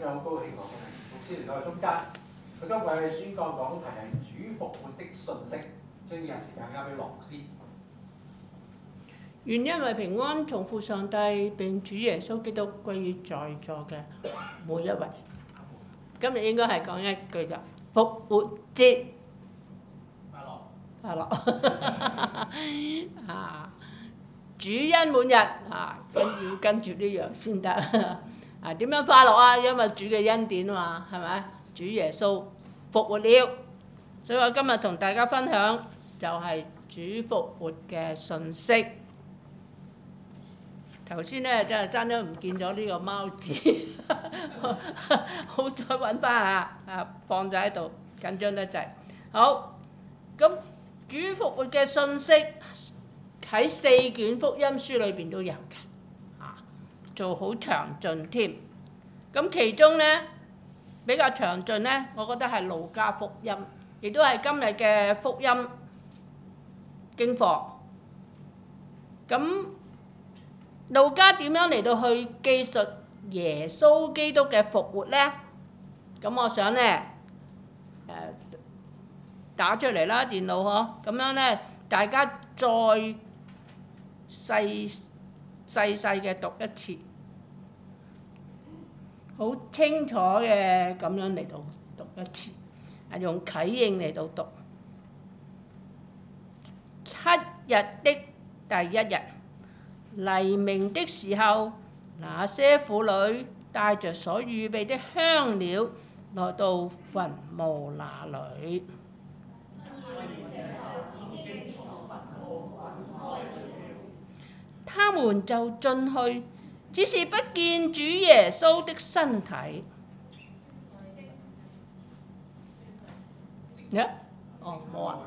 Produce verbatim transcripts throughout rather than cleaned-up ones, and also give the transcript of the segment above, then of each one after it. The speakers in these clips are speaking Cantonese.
今日好高興講嘅牧師嚟到我中間，佢今日嘅宣講講題係主復活的訊息，將呢個時間交俾羅牧師。 願恩惠平安從父上帝並主耶穌基督歸於在座嘅每一位。今日應該係講一句就復活節快樂快樂啊！主恩滿日啊，跟要跟住呢樣先得啊！點樣快樂啊？因為主嘅恩典啊嘛，係咪？主耶穌復活了，所以我今日同大家分享就係主復活嘅訊息。頭先咧真係爭咗唔見咗呢個貓字，好彩揾翻下啊，放咗喺度，緊張得滯。好，咁主復活嘅訊息喺四卷福音書裏邊都有嘅，啊，做好詳盡添。咁其中咧比較詳盡咧，我覺得係路加福音，亦都係今日嘅福音經課。咁路加點樣嚟到去記述耶穌基督嘅復活呢？咁我想呢，誒打出嚟啦，電腦嗬，咁樣呢，大家再細細細嘅讀一次，好清楚嘅咁樣嚟到讀一次，係用啟應嚟到讀。七日的第一日，黎明的時候，那些婦女帶着所預備的香料來到墳墓那裏。他們就進去，只是不見主耶穌的身體。呀？哦，冇啊。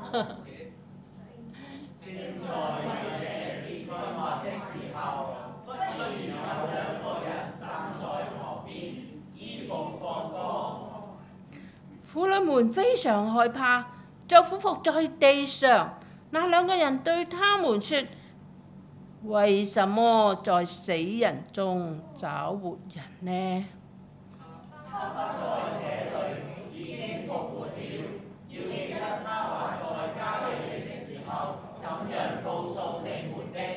婦女們非常害怕，就俯伏在地上。那兩個人對他們說：為什麼在死人中找活人呢？他不在這裡，已經復活了。要記得他還在加利利的時候，怎樣告訴你們的。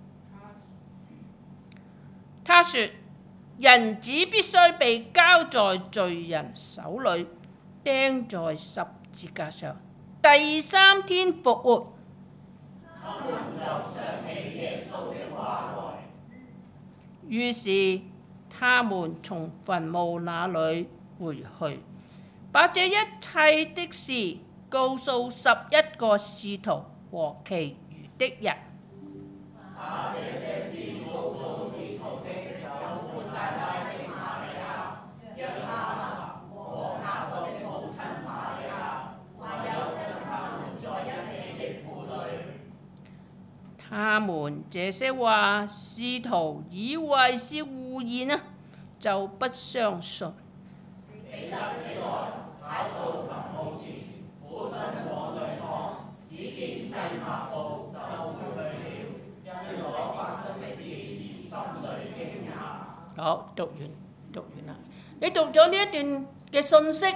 他說：人子必須被交在罪人手裡，釘在十字架上，第三天復活。他們就想起耶穌的話來，於是他們從墳墓那裡回去，把這一切的事告訴十一個使徒和其餘的人。把這些事告訴使徒的有抹大拉的瑪利亞、約翰娜和雅各的母親瑪利亞，還有跟他們在一起的婦女。他們這些話，使徒以為是胡言啊，就不相信。彼得起來，跑到墳墓前，俯身往裡看，只見細麻布就回去了，因所發生的事而心裡驚訝。好，讀完，讀完啦。你讀咗呢一段嘅信息，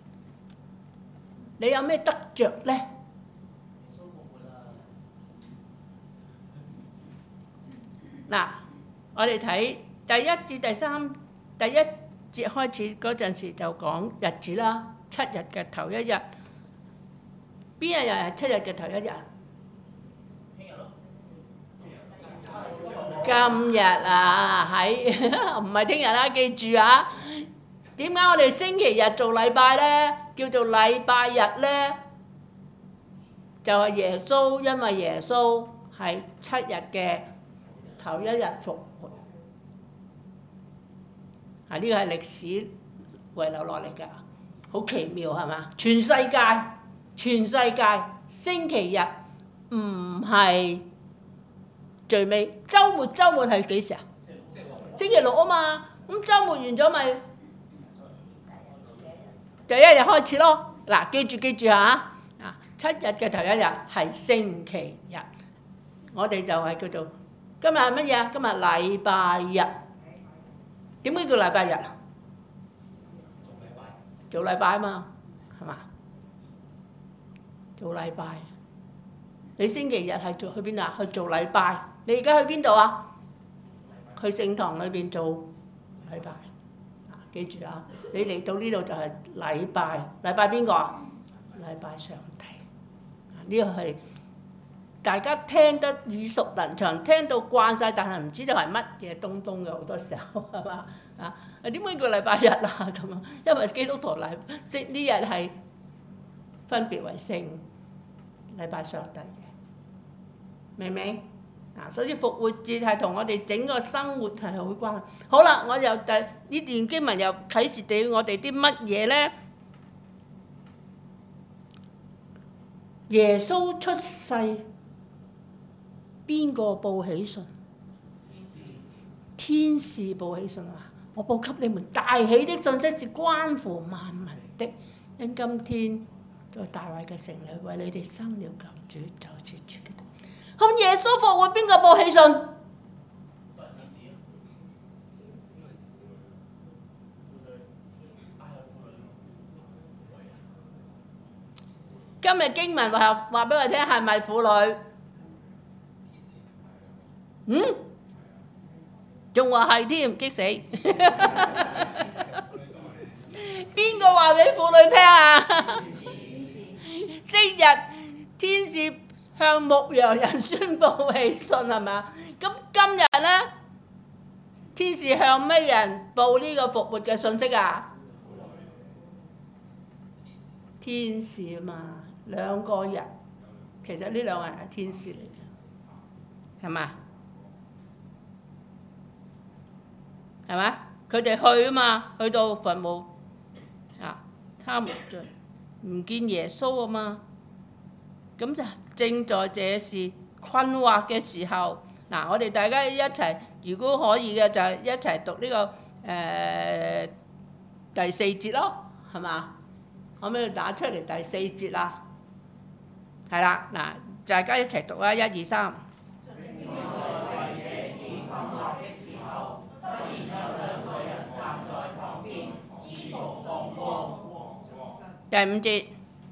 你有咩得着呢？嗱，我哋睇第一至第三，第一節開始嗰陣時就講日子啦，七日嘅頭一日，邊一日係七日嘅頭一日？今日啊，喺唔係聽日啦，記住啊！點解我哋星期日做禮拜呢？叫做禮拜日呢？就係耶穌，因為耶穌係七日嘅頭一日復活。啊！呢個係歷史遺留落嚟㗎，好奇妙係嘛？全世界，全世界星期日唔係最尾，週末週末係幾時啊？星期六啊嘛，咁週末完咗咪第一日開始咯。嗱，記住記住嚇，啊七日嘅頭一日係星期日，我哋就係叫做今日係乜嘢啊？今日禮拜日。點解叫禮拜日啊？ 做禮拜嘛，係嘛？做禮拜，你星期日係做去邊啊？去做禮拜。你而家去邊度啊？去聖堂裏邊做禮拜。啊，記住啊！你嚟到呢度就係禮拜，禮拜邊個啊？禮拜上帝。啊，呢個係大家聽得耳熟能詳，聽到慣晒，但係唔知道係乜嘢東東嘅，好多時候係嘛？啊，點解叫禮拜日啊？咁啊，因為基督徒禮即呢日係分別為聖，禮拜上帝嘅，明唔明？啊，所以復活節係同我哋整個生活係好關係。好啦，我又第呢段經文又啟示俾我哋啲乜嘢咧？耶穌出世，邊個報喜訊？天使報喜訊啊！我報給你們大喜的訊息是關乎萬民的，因今天在大衛嘅城裏為你哋生了救主，就是主基督。咁耶穌復活，邊個報喜訊？今日經文話話俾我聽，係咪婦女？嗯？仲話係添，激死！邊個話俾婦女聽啊？昔日天使向牧羊人宣佈喜訊係嘛？咁今日咧，天使向咩人報呢個復活嘅信息啊？天使啊嘛，兩個人，其實呢兩個人係天使嚟嘅，係嘛？係嘛？佢哋去啊嘛，去到墳墓啊，他們就唔見耶穌啊嘛。咁就正在這時困惑嘅時候，嗱，我哋大家一齊，如果可以嘅就係一齊讀呢、這個誒、呃、第四節咯，係嘛？可唔可以打出嚟第四節啊？係啦，嗱，大家一齊讀啦，一二三。第五節。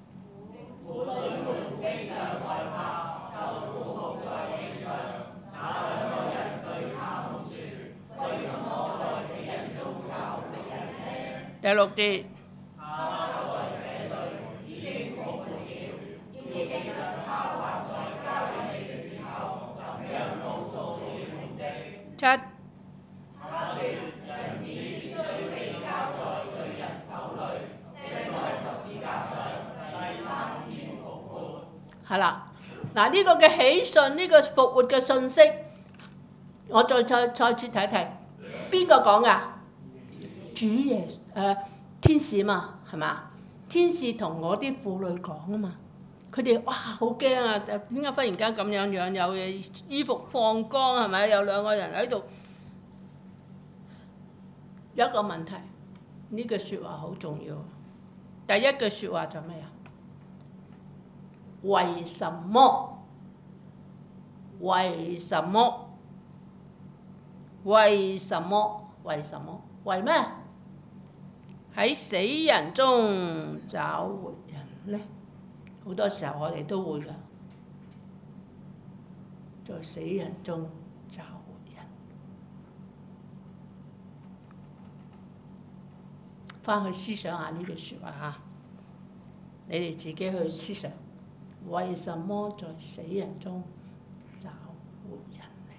第六節。七。係啦，嗱，呢個嘅喜訊，呢、這個復活嘅信息，我再再再次睇睇，邊個講噶？主耶誒、呃、天使嘛，係嘛？天使同我啲婦女講啊嘛，佢哋哇好驚啊！點解忽然間咁樣樣？有衣服放光係咪？有兩個人喺度，有一個問題，呢句説話好重要。第一句説話就咩啊？為什麼？為什麼？為什麼？為什麼？為咩？喺死人中找活人呢？好多時候我哋都會㗎，在死人中找活人。翻去思想下呢句説話嚇，你哋自己去思想。為什麼在死人中找活人呢？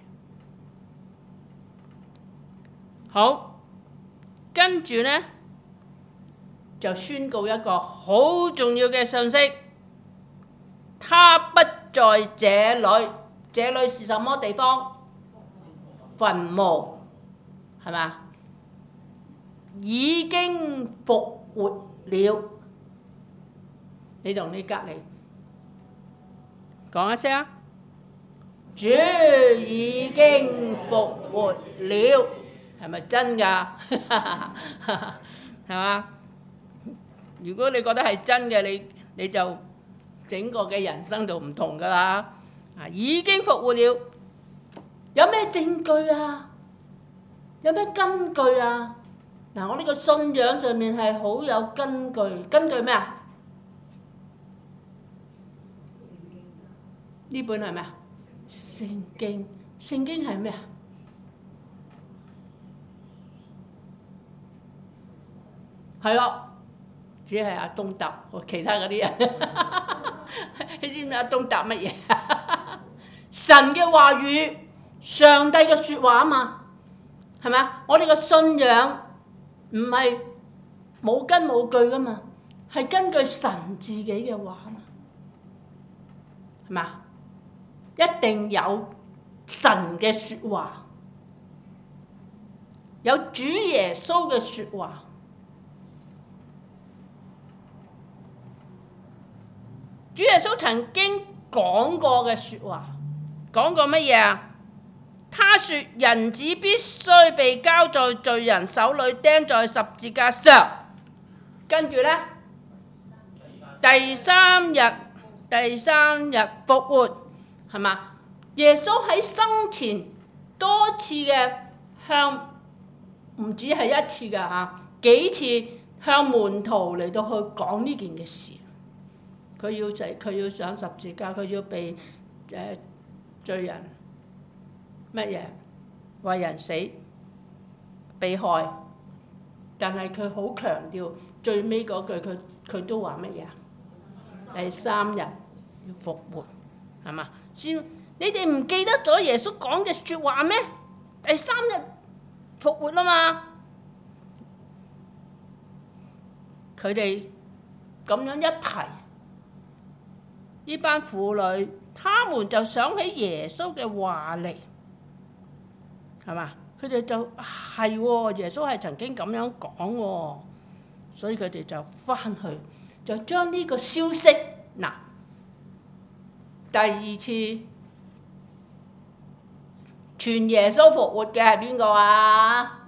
好，跟住呢，就宣告一個好重要嘅信息，他不在這裏。這裏是什麼地方？墳墓，係嘛？已經復活了。你同你隔離講一聲啊！主已經復活了，係咪真㗎？係嘛？如果你覺得係真嘅，你你就整個嘅人生就唔同㗎啦。啊，已經復活了，有咩證據啊？有咩根據啊？ 嗱，我呢個信仰上面係好有根據，根據咩啊？呢本係咩啊？聖經，聖經係咩啊？係咯，只係阿東答，其他嗰啲人，你知唔知阿東答乜嘢？神嘅話語，上帝嘅説話啊嘛，係咪啊？我哋嘅信仰唔係冇根冇據噶嘛，係根據神自己嘅話啊嘛，係咪啊？一定有神嘅説話，有主耶穌嘅説話。主耶穌曾經講過嘅説話，講過乜嘢啊？他說：人子必須被交在罪人手裏，釘在十字架上。跟住呢，第三日，第三日復活，係嘛？耶穌喺生前多次嘅向，唔止係一次㗎嚇，幾次向門徒嚟到去講呢件嘅事。佢要死，佢要上十字架，佢要被誒、呃、罪人乜嘢為人死被害，但係佢好強調最尾嗰句，佢佢都話乜嘢啊？第三日要復活，係嘛？先你哋唔記得咗耶穌講嘅説話咩？第三日復活啦嘛！佢哋咁樣一提。呢班婦女，他們就想起耶穌嘅話嚟，係嘛？佢哋就係喎，耶穌係曾經咁樣講喎，所以佢哋就翻去，就將呢個消息，嗱，第二次傳耶穌復活嘅係邊個啊？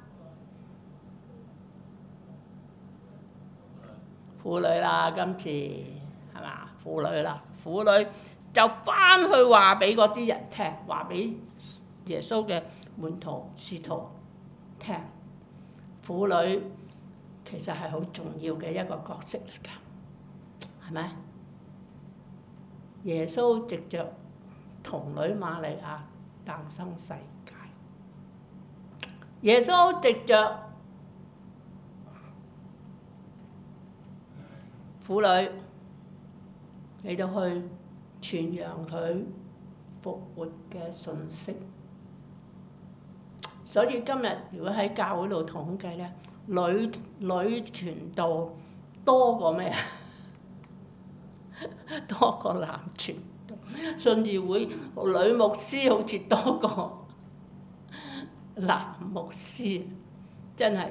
婦女啦，今次係嘛？婦女啦。婦女就翻去話俾嗰啲人聽，話俾耶穌嘅門徒使徒聽。婦女其實係好重要嘅一個角色嚟㗎，係咪？耶穌藉着童女瑪利亞誕生世界，耶穌藉着婦女嚟到去傳揚佢復活嘅信息，所以今日如果喺教會度統計咧，女女傳道多過咩啊？多過男傳道，信義會女牧師好似多過男牧師，真係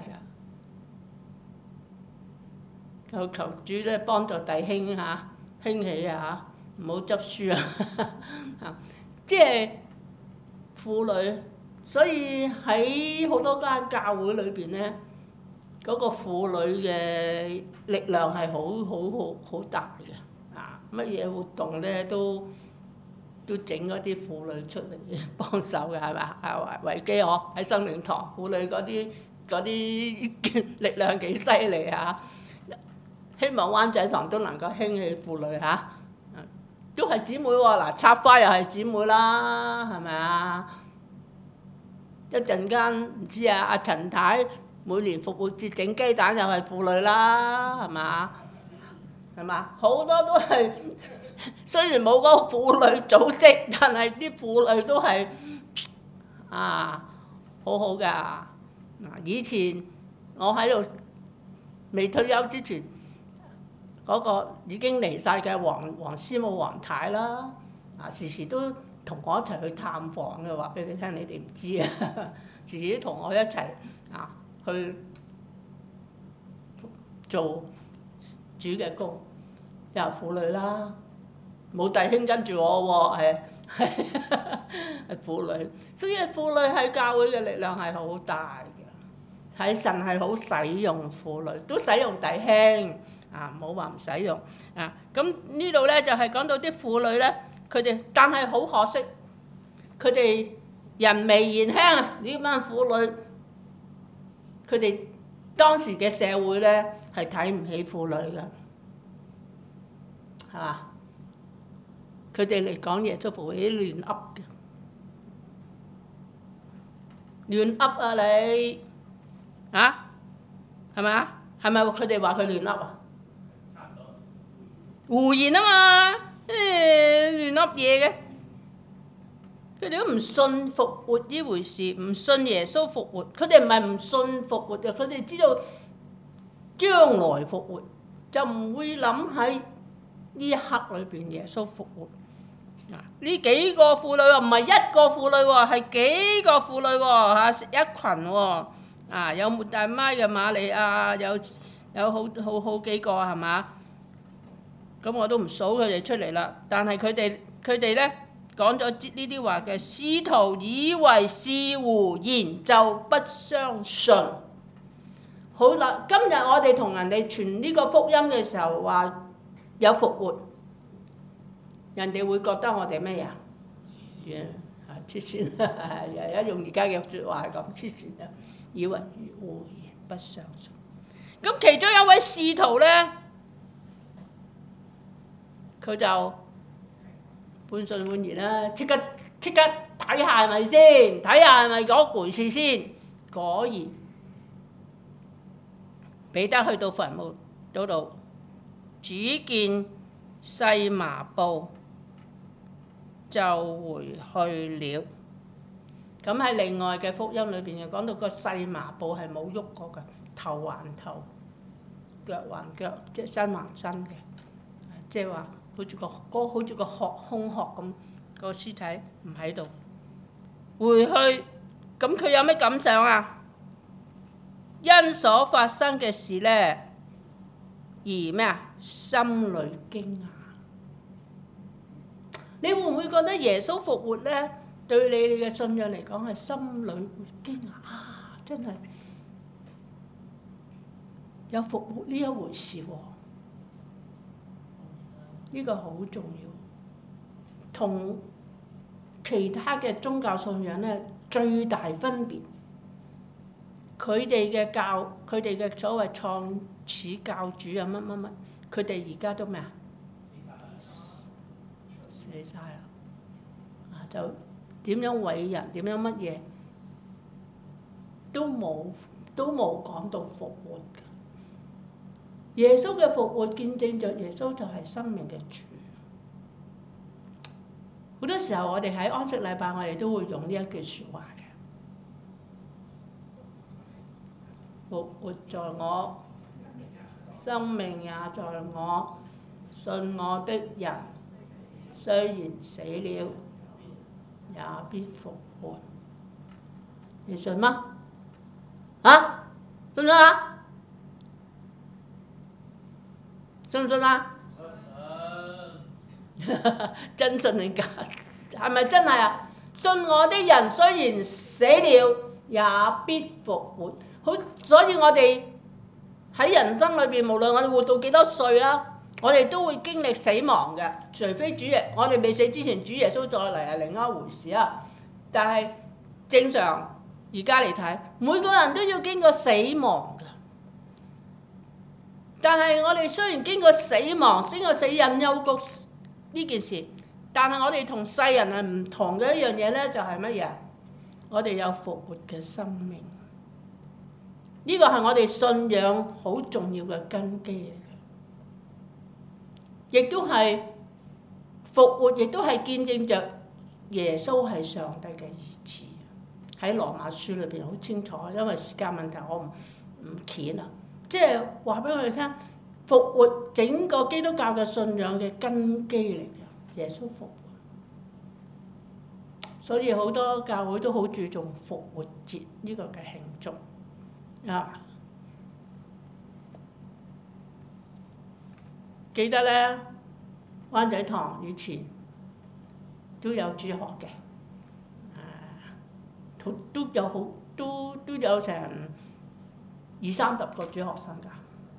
㗎！求求主咧幫助弟兄嚇。興起啊！唔好執輸啊！即係婦女，所以喺好多間教會裏邊咧，嗰、那個婦女嘅力量係好好好好大嘅啊！乜嘢活動咧都都整嗰啲婦女出嚟幫手嘅係咪啊？維基我喺生命堂婦女嗰啲嗰啲力量幾犀利啊！希望灣仔堂都能夠興起婦女嚇、啊，都係姊妹喎。嗱，插花又係姊妹啦，係咪啊？一陣間唔知啊，阿陳太每年復活節整雞蛋又係婦女啦，係嘛？係嘛？好多都係雖然冇嗰個婦女組織，但係啲婦女都係啊好好㗎。嗱，以前我喺度未退休之前。嗰個已經離晒嘅黃黃師母黃太啦，啊時時都同我一齊去探訪嘅，話俾你聽，你哋唔知啊，時時都同我一齊啊去做主嘅工，又係婦女啦，冇弟兄跟住我喎，係係婦女，所以婦女喺教會嘅力量係好大嘅，喺神係好使用婦女，都使用弟兄。啊，冇話唔使用啊！咁呢度咧就係、是、講到啲婦女咧，佢哋但係好可惜，佢哋人微言輕啊！呢班婦女，佢哋當時嘅社會咧係睇唔起婦女嘅，係嘛？佢哋嚟講耶穌復活啲亂噏嘅，亂噏啊你啊，係咪啊？係咪佢哋話佢亂噏啊？胡言啊嘛，誒亂噏嘢嘅。佢哋都唔信復活呢回事，唔信耶穌復活。佢哋唔係唔信復活嘅，佢哋知道將來復活，就唔會諗喺呢一刻裏邊耶穌復活。呢幾個婦女喎，唔係一個婦女喎，係幾個婦女喎嚇，一群喎。啊，有抹大拉嘅瑪利亞，有有好好好幾個係嘛？咁我都唔數佢哋出嚟啦。但係佢哋佢哋咧。講咗呢啲話嘅，使徒以為是胡言，就不相信。好啦，今日我哋同人哋傳呢個福音嘅時候，話有復活，人哋會覺得我哋咩呀？黐線，又一用而家嘅説話講黐線啊！以為如胡言，不相信。咁其中有位使徒咧，佢就半信半疑啦，即刻即刻睇下係咪先，睇下係咪嗰回事先。果然，彼得去到墳墓嗰度，只見細麻布就回去了。咁喺另外嘅福音裏邊就講到個細麻布係冇喐過嘅，頭還頭，腳還腳，即係身還身嘅，即係話。好似個嗰好似個殼空殼咁，個屍體唔喺度。回去，咁佢有咩感想啊？因所發生嘅事咧，而咩啊？心裏驚訝。你會唔會覺得耶穌復活咧，對你哋嘅信仰嚟講係心裏會驚訝啊？真係有復活呢一回事喎！呢個好重要，同其他嘅宗教信仰咧最大分別，佢哋嘅教，佢哋嘅所謂創始教主啊乜乜乜，佢哋而家都咩啊？死晒啦！啊，就點樣偉人，點樣乜嘢，都冇都冇講到復活嘅。耶穌嘅復活見證着耶穌就係生命嘅主。好多時候我哋喺安息禮拜，我哋都會用呢一句説話嘅：復活在我，生命也在我。信我的人，雖然死了，也必復活。你信嗎？啊？信唔信啊？信唔信啊？真信定假？係咪真係啊？信我的人雖然死了，也必復活。好，所以我哋喺人生裏邊，無論我哋活到幾多歲啊，我哋都會經歷死亡嘅。除非主耶，我哋未死之前，主耶穌再嚟係另一回事啊。但係正常而家嚟睇，每個人都要經過死亡。但係我哋雖然經過死亡，經過死蔭幽谷呢件事，但係我哋同世人係唔同嘅一樣嘢咧，就係乜嘢？我哋有復活嘅生命，呢個係我哋信仰好重要嘅根基嚟嘅，亦都係復活，亦都係見證着耶穌係上帝嘅兒子。喺羅馬書裏邊好清楚，因為時間問題，我唔唔揭啦。即係話俾我哋聽，復活整個基督教嘅信仰嘅根基嚟嘅，耶穌復活。所以好多教會都好注重復活節呢個嘅慶祝啊！記得咧，灣仔堂以前都有主學嘅，誒、啊，都有好都都有成二三十個主學生㗎。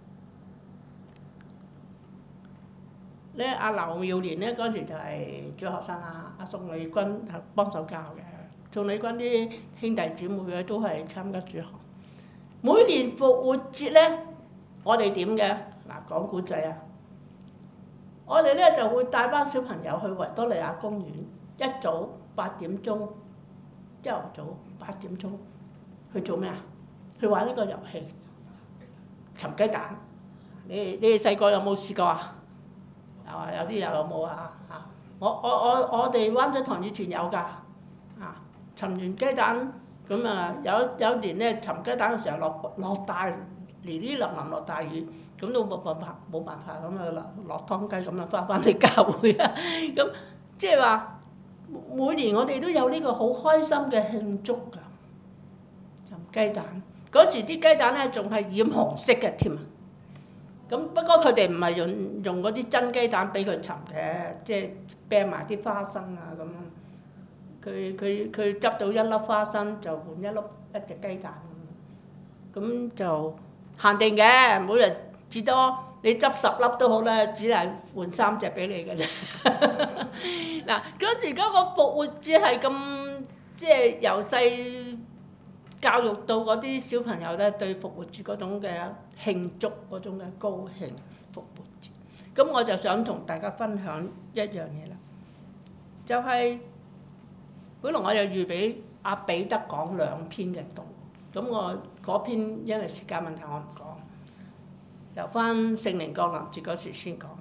咧阿劉耀年咧嗰陣時就係主學生啦，阿宋麗君係幫手教嘅，宋麗君啲兄弟姊妹咧都係參加主學。 每年復活節咧，我哋點嘅？嗱，講古仔啊！我哋咧就會帶班小朋友去維多利亞公園，一早八點鐘，朝頭早八點鐘去做咩啊？去玩呢個遊戲，尋雞蛋。你你哋細個有冇試過啊？啊，有啲又有冇啊？嚇！我我我我哋灣仔堂以前有㗎，啊，尋完雞蛋咁啊，有有年咧尋雞蛋嘅時候落落大呢呢淋淋落大雨，咁都冇辦法冇辦法咁啊落落湯雞咁啊翻返嚟教會啊，咁即係話每年我哋都有呢個好開心嘅慶祝㗎，尋雞蛋嗰時啲雞蛋咧仲係染紅色嘅添啊！咁不過佢哋唔係用用嗰啲真雞蛋俾佢尋嘅，即係啤埋啲花生啊咁。佢佢佢執到一粒花生就換一粒一隻雞蛋咁，咁就限定嘅，每日至多你執十粒都好啦，只係換三隻俾你嘅啫。嗱，嗰時嗰個復活節係咁，即係由細教育到嗰啲小朋友咧，對復活節嗰種嘅慶祝嗰種嘅高興復活節。咁我就想同大家分享一樣嘢啦，就係。本來我就預備阿彼得講兩篇嘅道，咁我嗰篇因為時間問題我唔講，由翻聖靈降臨節嗰時先講。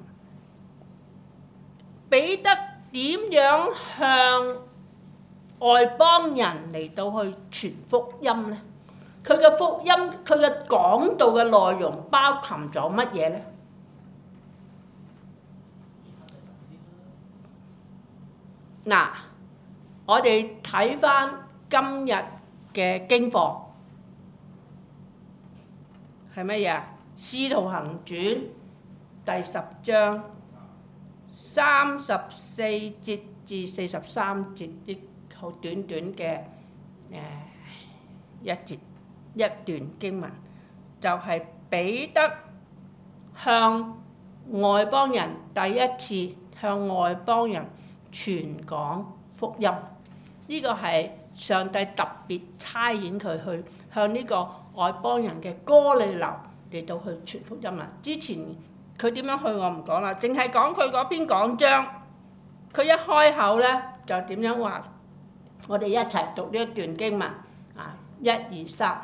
彼得點樣向外邦人嚟到去傳福音呢？佢嘅福音，佢嘅講道嘅內容包含咗乜嘢呢？嗱。我哋睇翻今日嘅經課係乜嘢啊？《使徒行傳》第十章三十四節至四十三節，啲好短短嘅誒一節一段經文，就係、是、彼得向外邦人第一次向外邦人傳講福音。呢個係上帝特別差遣佢去向呢個外邦人嘅哥尼流嚟到去傳福音啊！之前佢點樣去我唔講啦，淨係講佢嗰篇講章。佢一開口咧就點樣話？我哋一齊讀呢一段經文啊！一二三。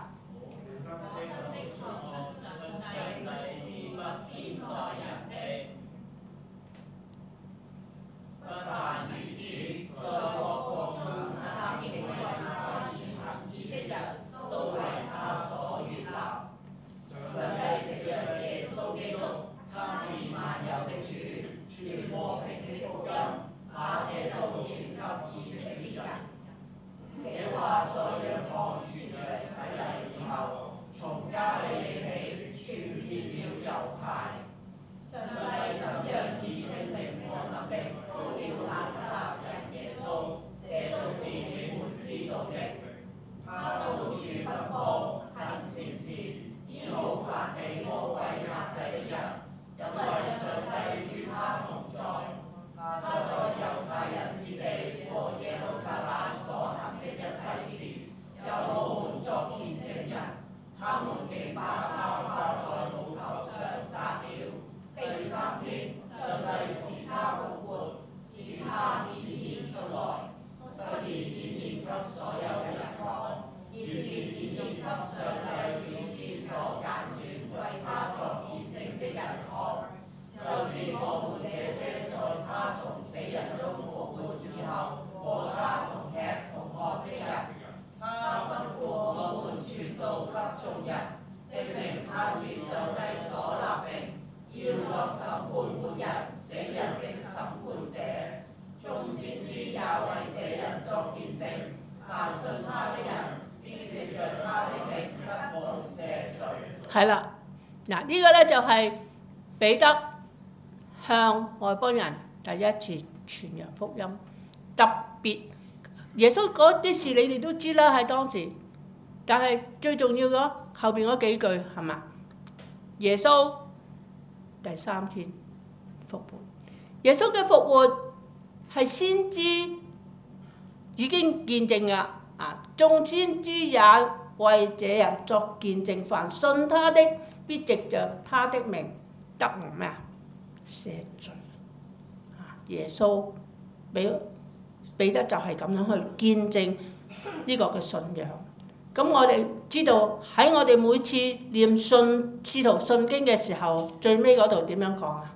係啦，嗱呢個咧就係彼得向外邦人第一次傳揚福音，特別耶穌嗰啲事你哋都知啦，喺當時，但係最重要嘅後邊嗰幾句係嘛？耶穌第三天復活，耶穌嘅復活係先知已經見證㗎，啊眾先知也為這人作見證，凡信他的，必藉着他的名得咩啊？赦罪。耶穌彼彼得就係咁樣去見證呢個嘅信仰。咁我哋知道喺我哋每次念信使徒信經嘅時候，最尾嗰度點樣講啊？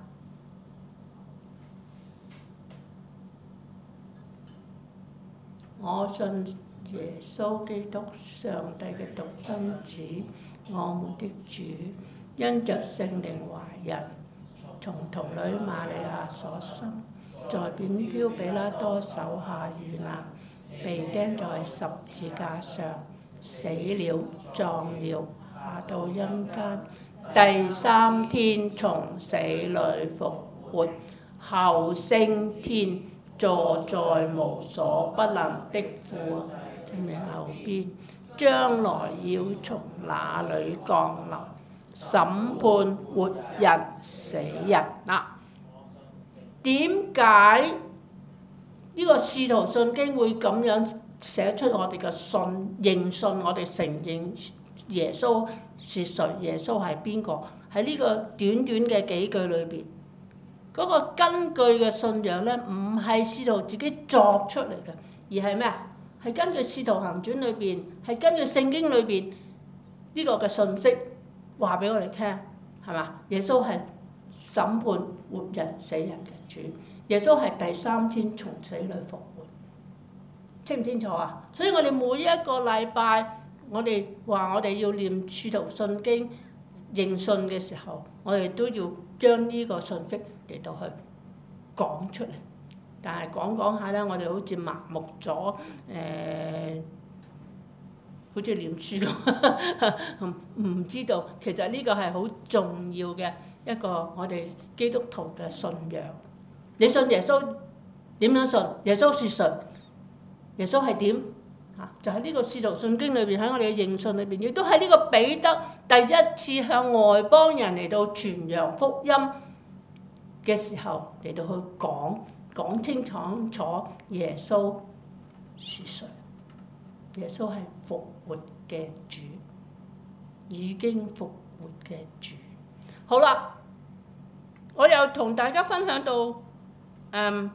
我信耶穌基督，上帝嘅獨生子，我們的主，因着聖靈懷孕，從童女瑪利亞所生，在本丟彼拉多手下遇難，被釘在十字架上，死了，葬了，下到陰間，第三天從死裏復活，後升天，坐在無所不能的父嘅後邊，將來要從那裏降臨，審判活人死人啦。點解呢個使徒信經會咁樣寫出我哋嘅信認信？我哋承認耶穌是誰？耶穌係邊個？喺呢個短短嘅幾句裏邊，嗰個根據嘅信仰咧，唔係使徒自己作出嚟嘅，而係咩啊？係根據《使徒行傳》裏邊，係根據聖經裏邊呢個嘅信息話俾我哋聽，係嘛？耶穌係審判活人死人嘅主，耶穌係第三天從死裏復活，清唔清楚啊？所以我哋每一個禮拜，我哋話我哋要念《使徒信經》認信嘅時候，我哋都要將呢個信息嚟到去講出嚟。但係講講下咧，我哋好似麻木咗，誒、呃，好似念書咁，唔知道其實呢個係好重要嘅一個我哋基督徒嘅信仰。你信耶穌點樣信？耶穌是誰？耶穌係點？啊，就喺呢個使徒信經裏邊，喺我哋嘅認信裏邊，亦都係呢個彼得第一次向外邦人嚟到傳揚福音嘅時候嚟到去講。講清楚楚耶穌是誰？耶穌係復活嘅主，已經復活嘅主。好啦，我又同大家分享到嗯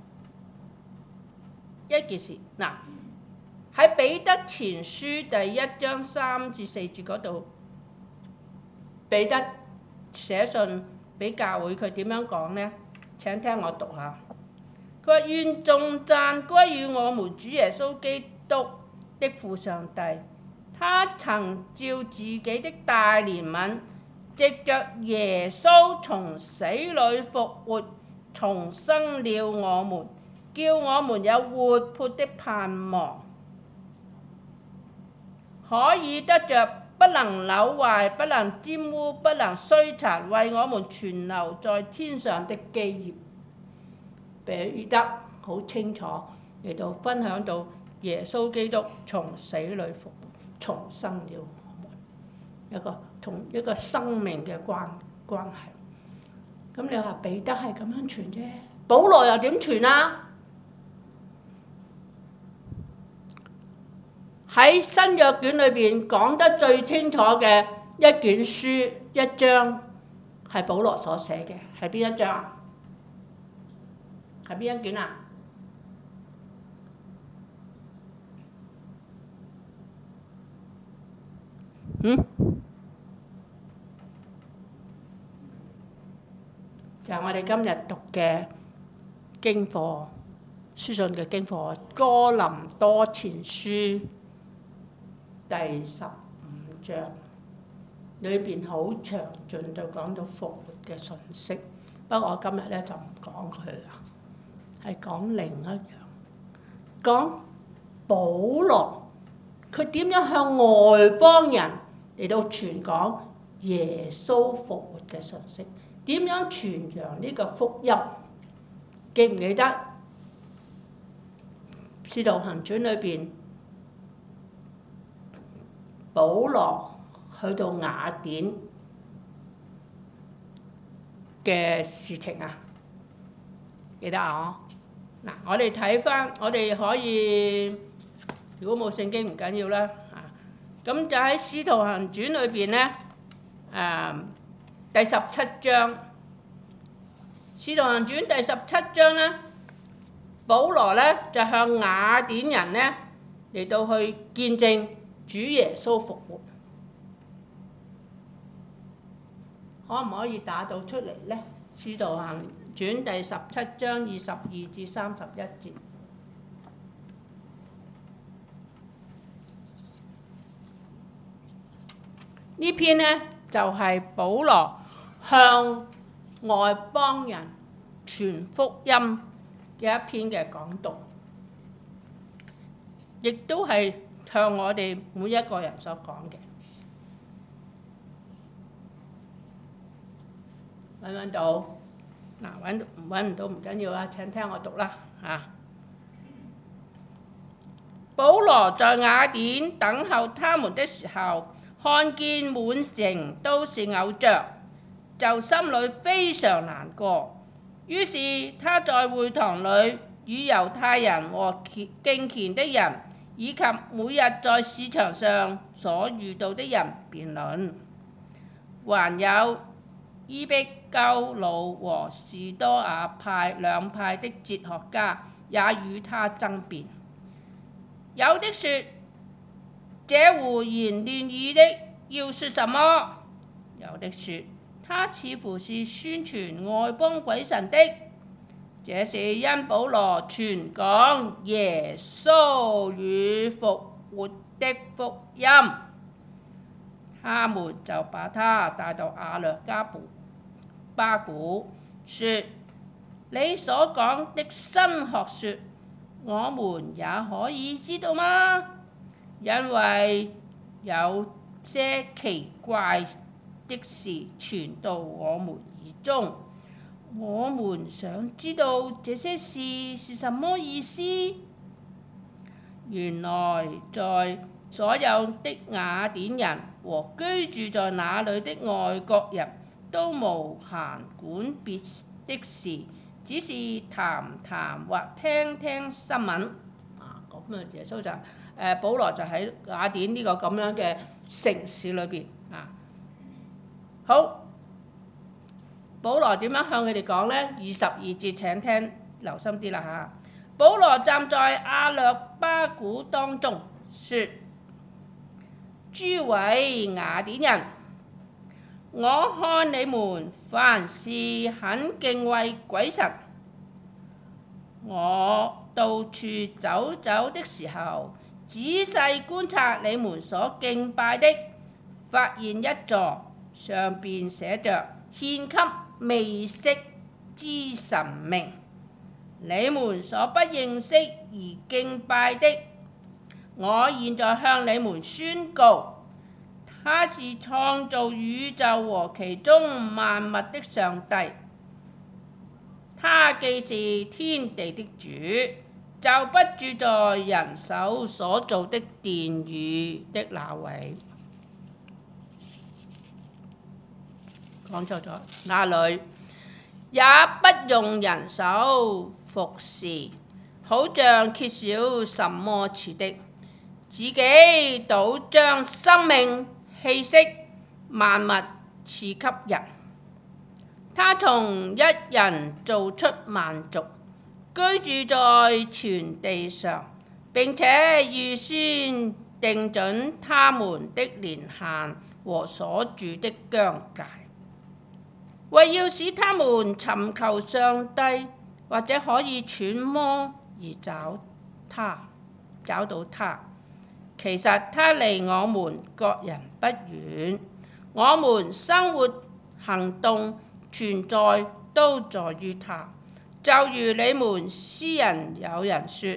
一件事嗱，喺彼得前書第一章三至四節嗰度，彼得寫信俾教會，佢點樣講呢？請聽我讀下。佢話：願頌讚歸於我們主耶穌基督的父上帝，他曾照自己的大憐憫，藉着耶穌從死裏復活，重生了我們，叫我們有活潑的盼望，可以得着不能朽壞、不能沾污、不能衰殘，為我們存留在天上的基業。彼得好清楚嚟到分享到耶穌基督從死裏復活，重生了我們，一個同一個生命嘅關關係。咁你話彼得係咁樣傳啫，保羅又點傳啊？喺新約卷裏邊講得最清楚嘅一卷書一章係保羅所寫嘅，係邊一章啊？係邊一卷啊？嗯？就係我哋今日讀嘅經課，書信嘅經課《哥林多前書》第十五章，裏邊好詳盡就講到復活嘅信息。不過我今日咧就唔講佢啦。係講另一樣，講保羅佢點樣向外邦人嚟到傳講耶穌復活嘅信息，點樣傳揚呢個福音？記唔記得《使徒行傳》裏邊，保羅去到雅典嘅事情啊？記得啊？嗱，我哋睇翻，我哋可以，如果冇聖經唔緊要啦，啊， 咁就喺《使徒行傳》裏邊呢，誒第十七章，《使徒行傳》第十七章呢，保羅呢就向雅典人呢嚟到去見證主耶穌復活，可唔可以打到出嚟呢？《使徒行傳》第十七章二十二至三十一節。呢篇呢就係保羅向外邦人傳福音嘅一篇嘅講道，亦都係向我哋每一個人所講嘅。揾唔揾到？嗱，揾揾唔到唔緊要啦，請聽我讀啦嚇。保羅在雅典等候他們的時候，看見滿城都是偶像，就心裏非常難過。於是他在會堂裏與猶太人和敬虔的人，以及每日在市場上所遇到的人辯論。還有伊壁鳩魯和士多亞派兩派的哲學家也與他爭辯。有的說，這胡言亂語的要說什麼？有的說，他似乎是宣傳外邦鬼神的，這是因保羅傳講耶穌與復活的福音。他們就把他帶到亞略巴古，說，你所講的新學說，我們也可以知道嗎？因為有些奇怪的事傳到我們耳中，我們想知道這些事是什麼意思。原來在所有的雅典人和居住在那裏的外國人都無閒管別的事，只是談談或聽聽新聞。啊，咁啊，耶穌就誒、呃，保羅就喺雅典呢個咁樣嘅城市裏邊啊。好，保羅點樣向佢哋講呢？二十二節請聽，留心啲啦嚇。保羅站在亞略巴古當中，說：諸位雅典人，我看你們凡事很敬畏鬼神。我到處走走的時候，仔細觀察你們所敬拜的，發現一座上邊寫着獻給未識之神明。你們所不認識而敬拜的，我現在向你們宣告，他是創造宇宙和其中萬物的上帝。他既是天地的主，就不住在人手所造的殿宇的那位。講錯咗，那裏也不用人手服侍，好像缺少什麼似的，自己倒將生命氣息萬物賜給人。他從一人造出萬族，居住在全地上，並且預先定準他們的年限和所住的疆界，為要使他們尋求上帝，或者可以揣摩而找他，找到他。其實他離我們各人不遠，我們生活行動存在都在於他。就如你們詩人有人說，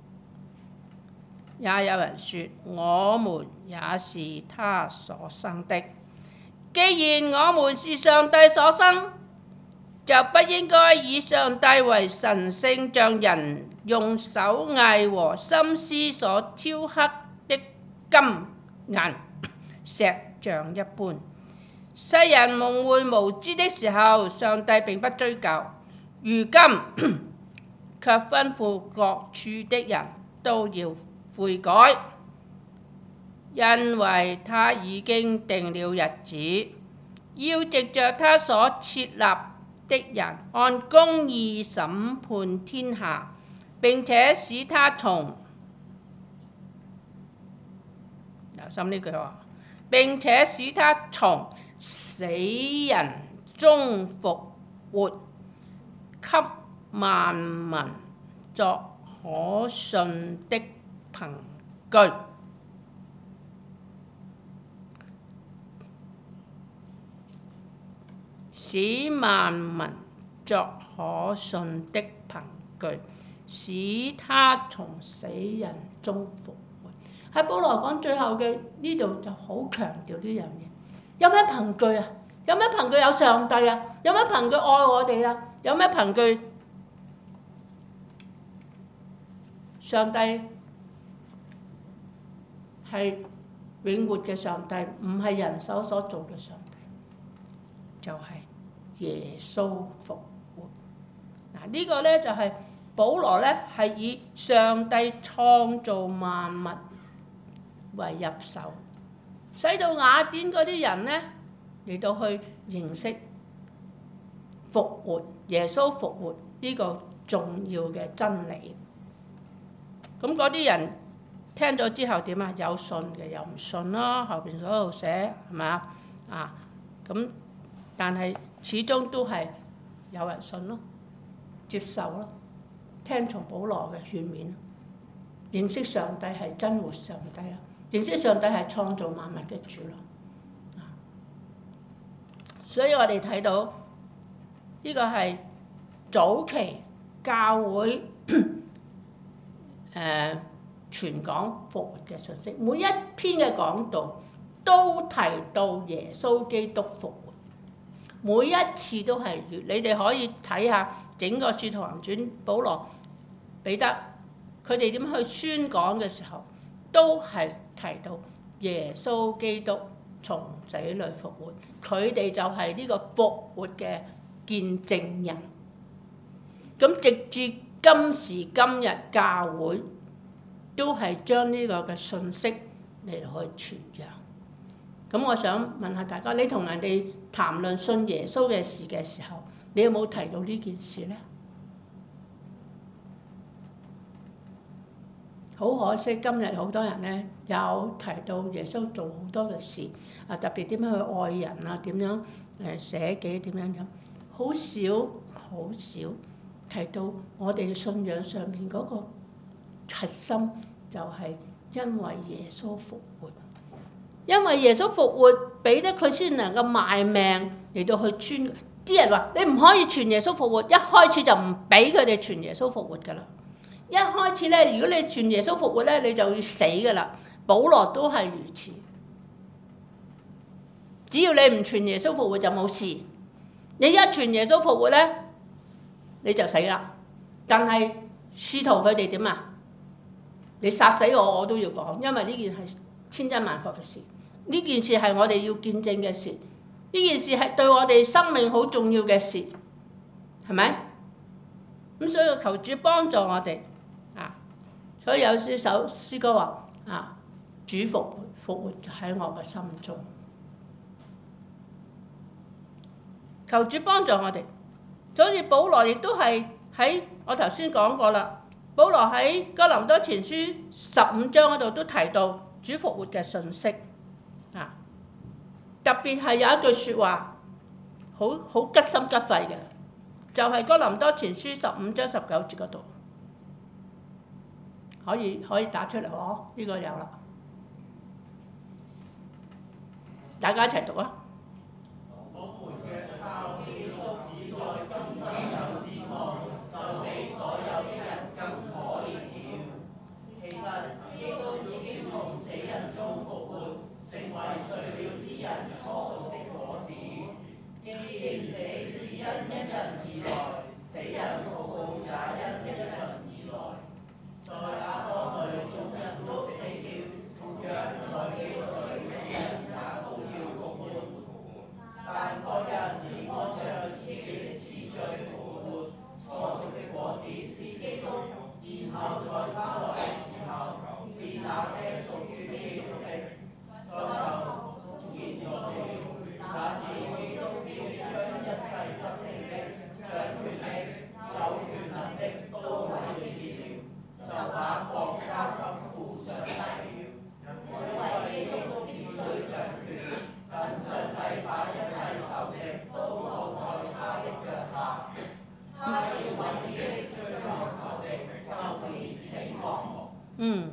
也有人說，我們也是他所生的。既然我們是上帝所生，就不應該以上帝為神聖，像人用手藝和心思所雕刻的金銀石像一般。世人蒙昧無知的時候，上帝並不追究，如今卻吩咐各處的人都要悔改， 因為他已經定了日子，要藉着他所設立的人按公義審判天下，並且使他從留心呢句話，並且使他從死人中復活，給萬民作可信的憑據。使萬民作可信的憑據，使他從死人中復活。喺保羅講最後嘅呢度就好強調呢樣嘢。有咩憑據啊？有咩憑據有上帝啊？有咩憑據愛我哋啊？有咩憑據上帝係永活嘅上帝，唔係人手所做嘅上帝，就係、是、耶穌復活。嗱，呢個咧就係、是、保羅咧係以上帝創造萬物為入手，使到雅典嗰啲人咧嚟到去認識復活，耶穌復活呢個重要嘅真理。咁嗰啲人聽咗之後點啊？有信嘅，有唔信咯。後邊所度寫係咪啊？啊，咁但係始終都係有人信咯，接受咯，聽從保羅嘅勸勉，認識上帝係真活上帝啦，認識上帝係創造萬物嘅主咯。啊，所以我哋睇到呢個係早期教會誒、呃、傳講復活嘅信息，每一篇嘅講道都提到耶穌基督復活，每一次都係。你哋可以睇下整個《使徒行傳》，保羅、彼得佢哋點去宣講嘅時候，都係提到耶穌基督從死裏復活，佢哋就係呢個復活嘅見證人。咁直至今時今日，教會都係將呢個嘅信息嚟去傳揚。咁我想問下大家，你同人哋談論信耶穌嘅事嘅時候，你有冇提到呢件事呢？好可惜，今日好多人呢有提到耶穌做好多嘅事，啊特別點樣去愛人啊，點樣誒捨己點樣樣，好少好少提到我哋信仰上面嗰個核心，就係因為耶穌復活，因為耶穌復活，俾得佢先能夠賣命嚟到去傳。啲人話你唔可以傳耶穌復活，一開始就唔俾佢哋傳耶穌復活噶啦。一開始咧，如果你傳耶穌復活咧，你就要死噶啦。保羅都係如此，只要你唔傳耶穌復活就冇事，你一傳耶穌復活咧，你就死啦。但係使徒佢哋點啊？你殺死我我都要講，因為呢件係千真萬確嘅事，呢件事係我哋要見證嘅事，呢件事係對我哋生命好重要嘅事，係咪？咁所以求主幫助我哋啊！所以有啲首詩歌話啊，主復活，復活喺我嘅心中，求主幫助我哋。所以保羅亦都係喺我頭先講過啦。保羅喺哥林多前書十五章嗰度都提到主復活嘅信息，啊，特別係有一句説話，好好吉心吉肺嘅，就係、是、哥林多前書十五章十九節嗰度，可以可以打出嚟喎，呢、這個有啦，大家一齊讀啊！ 付上帝了，因為基督必須掌權，等上帝把一切仇敵都放在他的腳下。他要永遠的追趕仇敵，就是死亡。 嗯，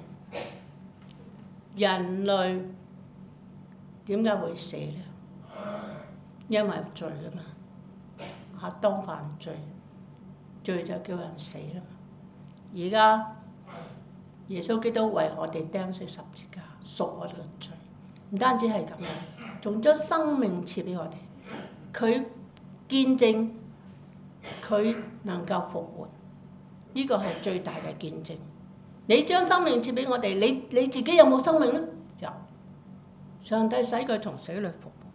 人類點解會死呢？因為罪啊嘛，亞當犯罪，罪就叫人死啦嘛。而家耶穌基督為我哋釘死十字架，贖我哋嘅罪。唔單止係咁樣，仲將生命賜俾我哋。佢見證佢能夠復活，呢個係最大嘅見證。你將生命賜俾我哋，你你自己有冇生命呢？有。上帝使佢從死裏復活。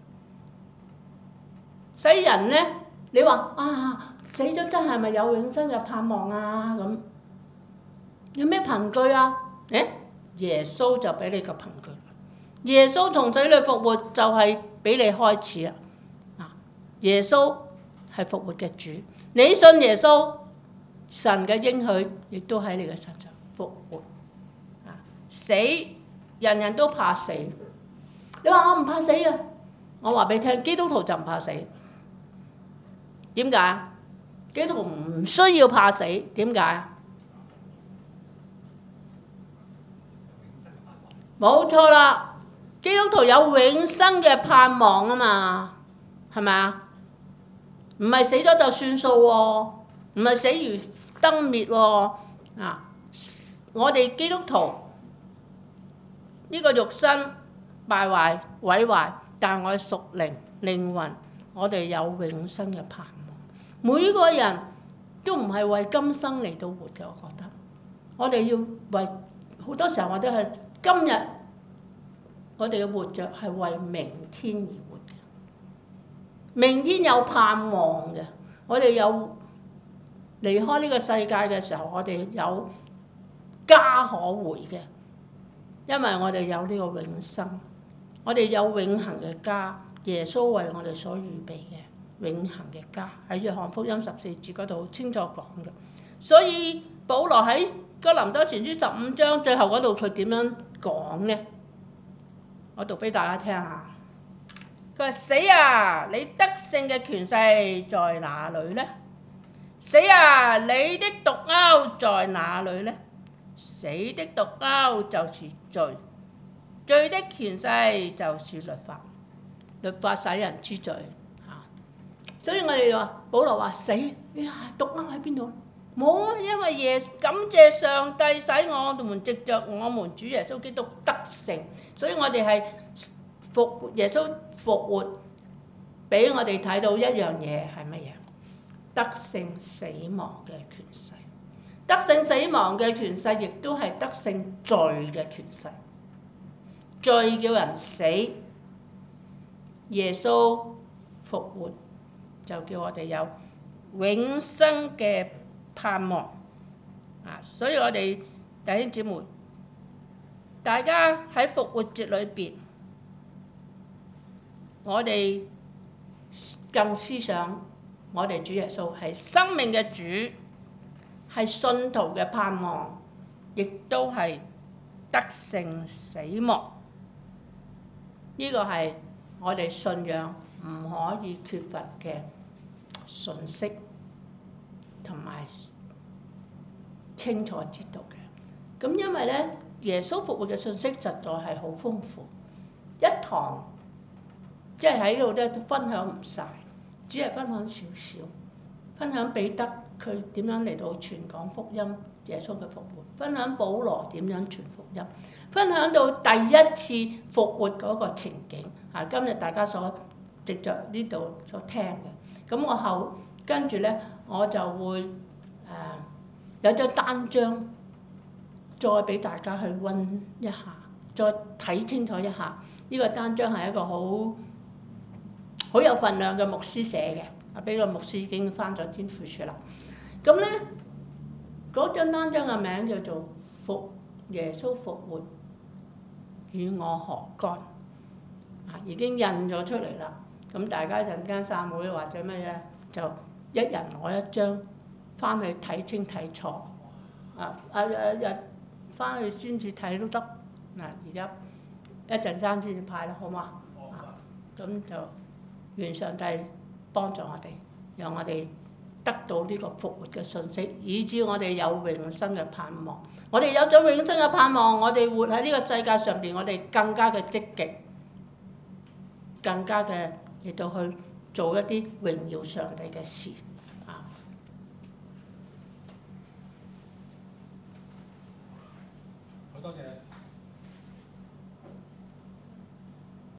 使人呢，你話啊，死咗真係咪有永生嘅盼望啊？咁有咩憑據啊？誒，耶穌就俾你個憑據。耶穌從死裏復活就係俾你開始啊！啊，耶穌係復活嘅主，你信耶穌，神嘅應許亦都喺你嘅身上復活。啊，死人人都怕死，你話我唔怕死啊？我話俾你聽，基督徒就唔怕死。點解？基督徒唔需要怕死，點解？冇錯啦，基督徒有永生嘅盼望啊嘛，係咪啊？唔係死咗就算數喎，唔係死如燈滅喎。啊，我哋基督徒呢個肉身敗壞毀壞，但係我哋屬靈靈魂，我哋有永生嘅盼望。每個人都唔係為今生嚟到活嘅，我覺得。我哋要為好多時候我哋係今日，我哋嘅活着係為明天而活嘅。明天有盼望嘅，我哋有離開呢個世界嘅時候，我哋有家可回嘅，因為我哋有呢個永生，我哋有永恆嘅家，耶穌為我哋所預備嘅。永恆嘅家喺約翰福音十四節嗰度清楚講嘅，所以保羅喺哥林多前書十五章最後嗰度佢點樣講呢？我讀俾大家聽下。佢話：死啊！你得勝嘅權勢在哪裏呢？死啊！你的毒鈎在哪裏呢？死的毒鈎就是罪，罪的權勢就是律法，律法使人知罪。所以我哋話，保羅話死，呀毒鈎喺邊度？冇啊，因為耶感謝上帝使我們藉着我們主耶穌基督得勝，所以我哋係復耶穌復活，俾我哋睇到一樣嘢係乜嘢？得勝死亡嘅權勢，得勝死亡嘅權勢，亦都係得勝罪嘅權勢。罪叫人死，耶穌復活。就叫我哋有永生嘅盼望啊！所以我哋弟兄姊妹，大家喺復活節裏邊，我哋更思想我哋主耶穌係生命嘅主，係信徒嘅盼望，亦都係得勝死亡。呢個係我哋信仰唔可以缺乏嘅信息同埋清楚知道嘅。咁因為咧，耶穌復活嘅信息實在係好豐富，一堂即係喺度咧都分享唔晒，只係分享少少，分享彼得佢點樣嚟到傳講福音，耶穌嘅復活，分享保羅點樣傳福音，分享到第一次復活嗰個情景啊！今日大家所藉着呢度所聽嘅，咁我後跟住咧，我就會誒、呃、有張單張，再俾大家去溫一下，再睇清楚一下。呢、這個單張係一個好好有份量嘅牧師寫嘅，啊，俾個牧師已經翻咗天父處啦。咁咧，嗰張單張嘅名叫做復耶穌復活與我何干，啊，已經印咗出嚟啦。咁大家陣間散會或者乜嘢，就一人攞一張翻去睇清睇楚。啊啊啊！ 翻去先至睇都得。嗱，而家一陣間先至派啦，好嘛？啊，咁就願上帝幫助我哋，讓我哋得到呢個復活嘅信息，以致我哋有永生嘅盼望。我哋有咗永生嘅盼望，我哋活喺呢個世界上邊，我哋更加嘅積極，更加嘅嚟到去做一啲榮耀上帝嘅事。啊！ 好多謝。